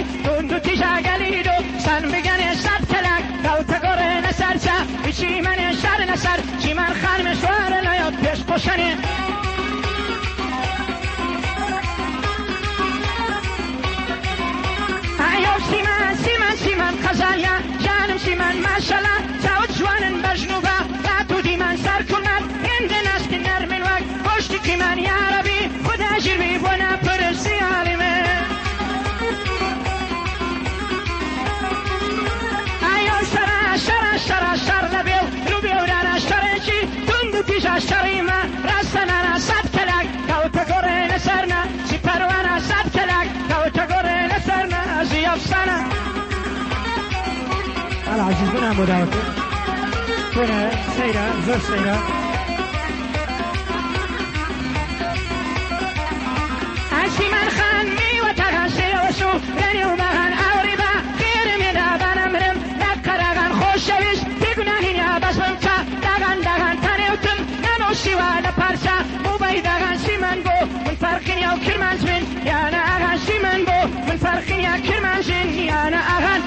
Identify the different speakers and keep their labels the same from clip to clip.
Speaker 1: تندو تیجا گلیدو سن بگنه سب کلک کوتا گره نسر چه بچی من شر نسر چی من خان مشوار نیا پیش پوشنه ایو سیمن قزالیا جانم سیمن ماشالله چاوت جوانن بجنوبا راتو دیمن سر کلمت هند نست نرمن وقت پشتی که من یا ربی خدا جرمی بنا پرسی عالمه ایو شر لبیو رو بیورانه شرچی تندو تیجا شریمه راستنانا صد کلک کوتا گره نسرنا سی پروانه صد کلک کوتا گره نسرنا زی افسانه
Speaker 2: العزيز بنا مداوته بنا سيرة زور سيرة
Speaker 1: عشي من خان مي وتغشي وشو رني ومهان أوربا خير من أبان أمرم نكرغان خوشويش تقنانين يا بس بمتا دغان تانيوتم نمو شوانا پارسا موباي دغان سيمن بو من فرقين يو كرمان زمن يانا أغان سيمن بو من فرقين يا كرمان زمن يانا أغان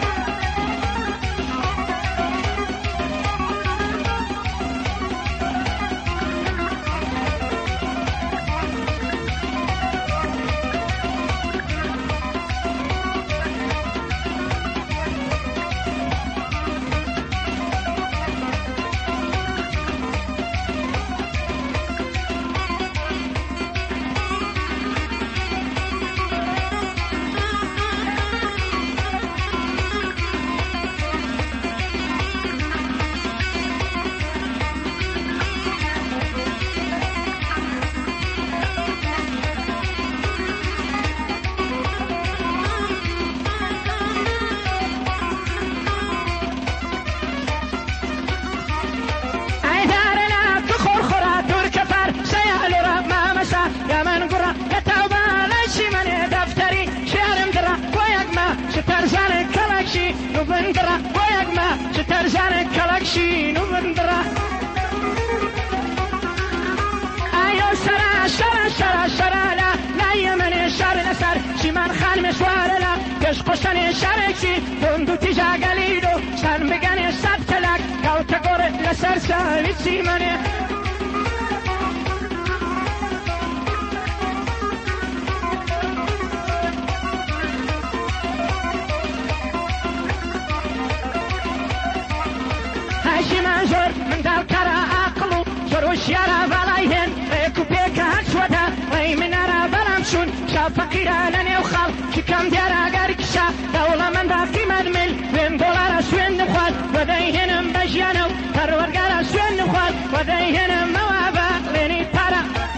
Speaker 1: نوبندرا وياك ما شترجانك كلاكشي نوبندرا ايو شرا لا يمن شر نسر شي من خان مشوار لا كش قشن شركشي تندو تيجا قليدو سن بگن صد كلك كوتا قور لسر سالي شي مني منظور من دل كرا عقلو جروش يرى بلايهن ريكو بيكا هنشودا ري من ارى بلامشون شاف فقيرانا نيوخال شكام ديارا غاركشا دولة من باقي مدمل من دولار سوين نخوال وديهن بجيانو ترورغارا سوين نخوال وديهن موابا ليني تارا